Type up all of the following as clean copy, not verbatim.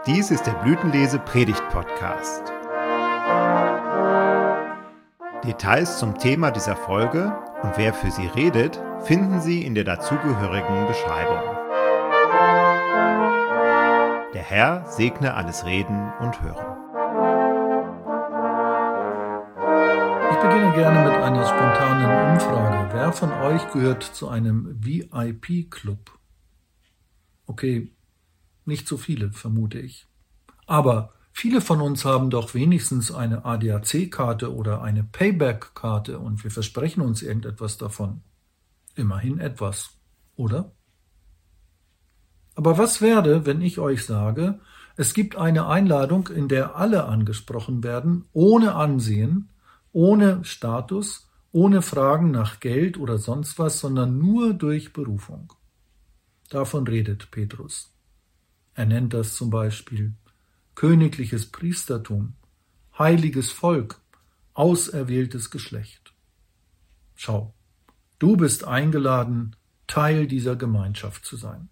Dies ist der Blütenlese-Predigt-Podcast. Details zum Thema dieser Folge und wer für sie redet, finden Sie in der dazugehörigen Beschreibung. Der Herr segne alles Reden und Hören. Ich beginne gerne mit einer spontanen Umfrage. Wer von euch gehört zu einem VIP-Club? Okay, nicht so viele, vermute ich. Aber viele von uns haben doch wenigstens eine ADAC-Karte oder eine Payback-Karte und wir versprechen uns irgendetwas davon. Immerhin etwas, oder? Aber was wäre, wenn ich euch sage, es gibt eine Einladung, in der alle angesprochen werden, ohne Ansehen, ohne Status, ohne Fragen nach Geld oder sonst was, sondern nur durch Berufung. Davon redet Petrus. Er nennt das zum Beispiel königliches Priestertum, heiliges Volk, auserwähltes Geschlecht. Schau, du bist eingeladen, Teil dieser Gemeinschaft zu sein.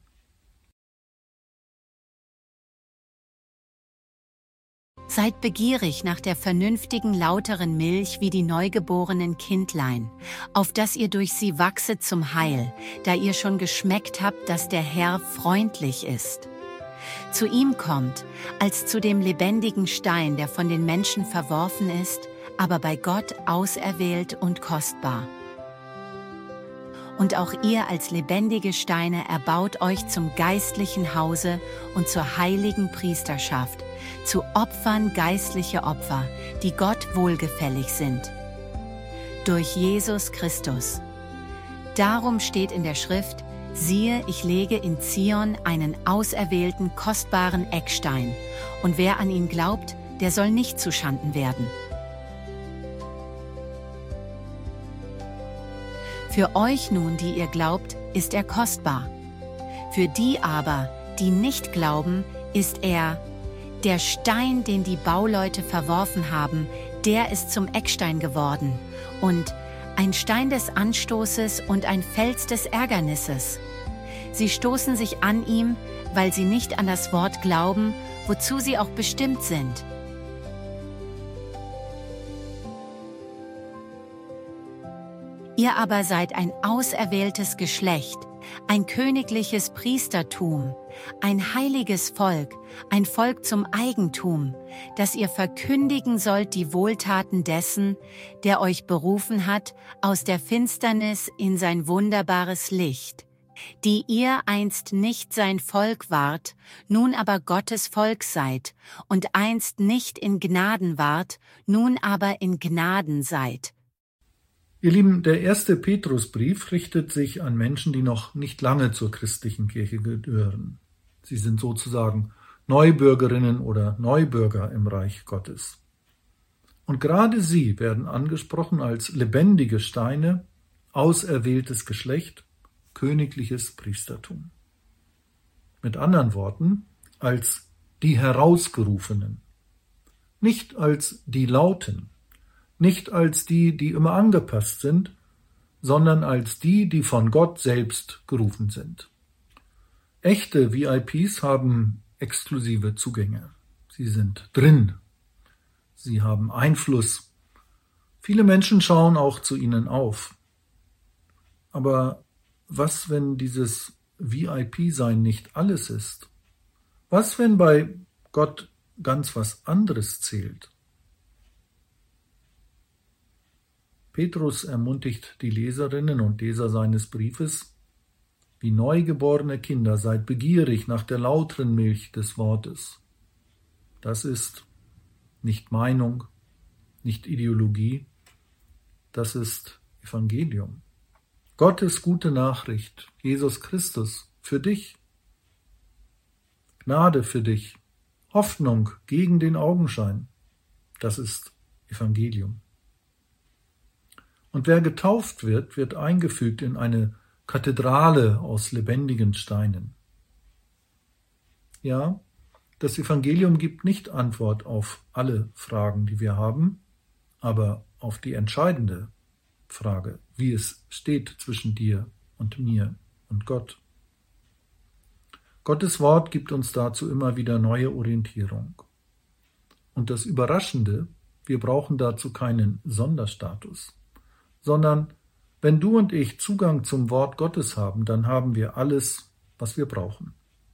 Seid begierig nach der vernünftigen, lauteren Milch wie die neugeborenen Kindlein, auf dass ihr durch sie wachset zum Heil, da ihr schon geschmeckt habt, dass der Herr freundlich ist. Zu ihm kommt, als zu dem lebendigen Stein, der von den Menschen verworfen ist, aber bei Gott auserwählt und kostbar. Und auch ihr als lebendige Steine erbaut euch zum geistlichen Hause und zur heiligen Priesterschaft, zu Opfern geistliche Opfer, die Gott wohlgefällig sind. Durch Jesus Christus. Darum steht in der Schrift: Siehe, ich lege in Zion einen auserwählten, kostbaren Eckstein, und wer an ihn glaubt, der soll nicht zuschanden werden. Für euch nun, die ihr glaubt, ist er kostbar. Für die aber, die nicht glauben, ist er der Stein, den die Bauleute verworfen haben, der ist zum Eckstein geworden und ein Stein des Anstoßes und ein Fels des Ärgernisses. Sie stoßen sich an ihm, weil sie nicht an das Wort glauben, wozu sie auch bestimmt sind. Ihr aber seid ein auserwähltes Geschlecht, ein königliches Priestertum, ein heiliges Volk, ein Volk zum Eigentum, dass ihr verkündigen sollt die Wohltaten dessen, der euch berufen hat aus der Finsternis in sein wunderbares Licht, die ihr einst nicht sein Volk wart, nun aber Gottes Volk seid, und einst nicht in Gnaden wart, nun aber in Gnaden seid. Ihr Lieben, der erste Petrusbrief richtet sich an Menschen, die noch nicht lange zur christlichen Kirche gehören. Sie sind sozusagen Neubürgerinnen oder Neubürger im Reich Gottes. Und gerade sie werden angesprochen als lebendige Steine, auserwähltes Geschlecht, königliches Priestertum. Mit anderen Worten, als die Herausgerufenen, nicht als die Lauten, nicht als die, die immer angepasst sind, sondern als die, die von Gott selbst gerufen sind. Echte VIPs haben exklusive Zugänge. Sie sind drin. Sie haben Einfluss. Viele Menschen schauen auch zu ihnen auf. Aber was, wenn dieses VIP-Sein nicht alles ist? Was, wenn bei Gott ganz was anderes zählt? Petrus ermutigt die Leserinnen und Leser seines Briefes: Wie neugeborene Kinder, seid begierig nach der lauteren Milch des Wortes. Das ist nicht Meinung, nicht Ideologie, das ist Evangelium. Gottes gute Nachricht, Jesus Christus, für dich. Gnade für dich, Hoffnung gegen den Augenschein, das ist Evangelium. Und wer getauft wird, wird eingefügt in eine Kathedrale aus lebendigen Steinen. Ja, das Evangelium gibt nicht Antwort auf alle Fragen, die wir haben, aber auf die entscheidende Frage, wie es steht zwischen dir und mir und Gott. Gottes Wort gibt uns dazu immer wieder neue Orientierung. Und das Überraschende, wir brauchen dazu keinen Sonderstatus, sondern wenn du und ich Zugang zum Wort Gottes haben, dann haben wir alles, was wir brauchen.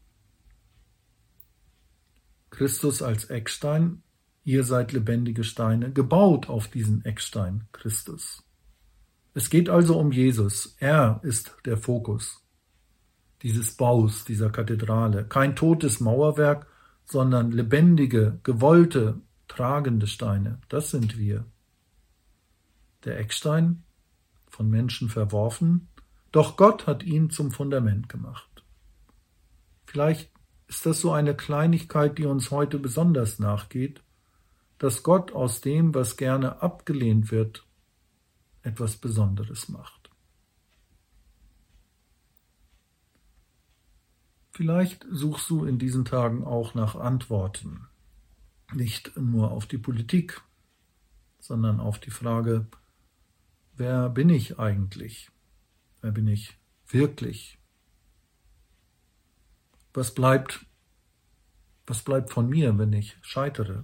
Christus als Eckstein, ihr seid lebendige Steine, gebaut auf diesen Eckstein Christus. Es geht also um Jesus, er ist der Fokus dieses Baus, dieser Kathedrale. Kein totes Mauerwerk, sondern lebendige, gewollte, tragende Steine, das sind wir. Der Eckstein, von Menschen verworfen, doch Gott hat ihn zum Fundament gemacht. Vielleicht ist das so eine Kleinigkeit, die uns heute besonders nachgeht, dass Gott aus dem, was gerne abgelehnt wird, etwas Besonderes macht. Vielleicht suchst du in diesen Tagen auch nach Antworten, nicht nur auf die Politik, sondern auf die Frage, wer bin ich eigentlich? Wer bin ich wirklich? Was bleibt von mir, wenn ich scheitere?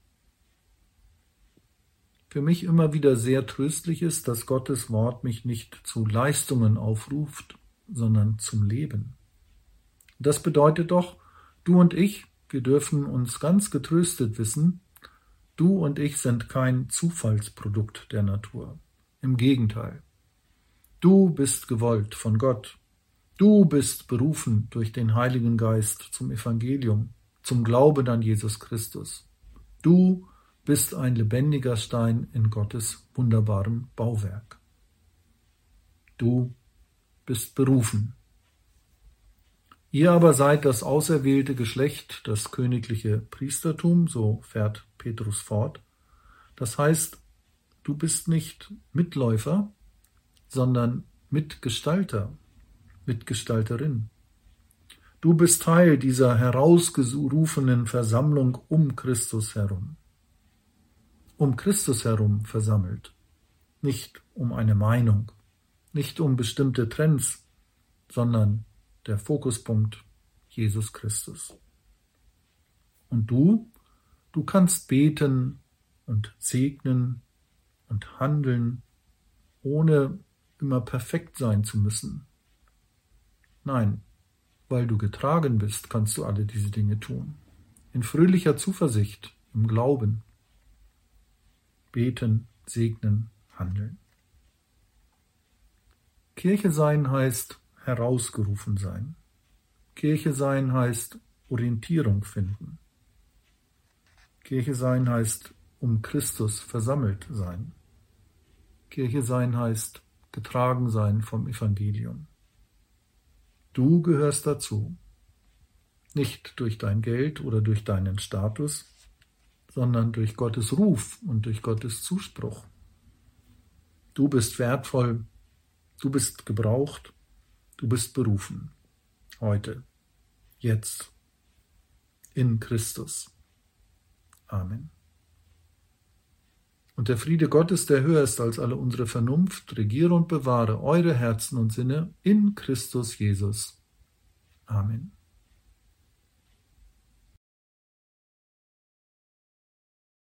Für mich immer wieder sehr tröstlich ist, dass Gottes Wort mich nicht zu Leistungen aufruft, sondern zum Leben. Das bedeutet doch, du und ich, wir dürfen uns ganz getröstet wissen, du und ich sind kein Zufallsprodukt der Natur. Im Gegenteil. Du bist gewollt von Gott. Du bist berufen durch den Heiligen Geist zum Evangelium, zum Glauben an Jesus Christus. Du bist ein lebendiger Stein in Gottes wunderbarem Bauwerk. Du bist berufen. Ihr aber seid das auserwählte Geschlecht, das königliche Priestertum, so fährt Petrus fort. Das heißt, du bist nicht Mitläufer, sondern Mitgestalter, Mitgestalterin. Du bist Teil dieser herausgerufenen Versammlung um Christus herum. Um Christus herum versammelt, nicht um eine Meinung, nicht um bestimmte Trends, sondern der Fokuspunkt Jesus Christus. Und du kannst beten und segnen und handeln, ohne immer perfekt sein zu müssen. Nein, weil du getragen bist, kannst du alle diese Dinge tun. In fröhlicher Zuversicht, im Glauben. Beten, segnen, handeln. Kirche sein heißt herausgerufen sein. Kirche sein heißt Orientierung finden. Kirche sein heißt um Christus versammelt sein. Kirche sein heißt getragen sein vom Evangelium. Du gehörst dazu. Nicht durch dein Geld oder durch deinen Status, sondern durch Gottes Ruf und durch Gottes Zuspruch. Du bist wertvoll, du bist gebraucht, du bist berufen. Heute, jetzt, in Christus. Amen. Und der Friede Gottes, der höher ist als alle unsere Vernunft, regiere und bewahre eure Herzen und Sinne in Christus Jesus. Amen.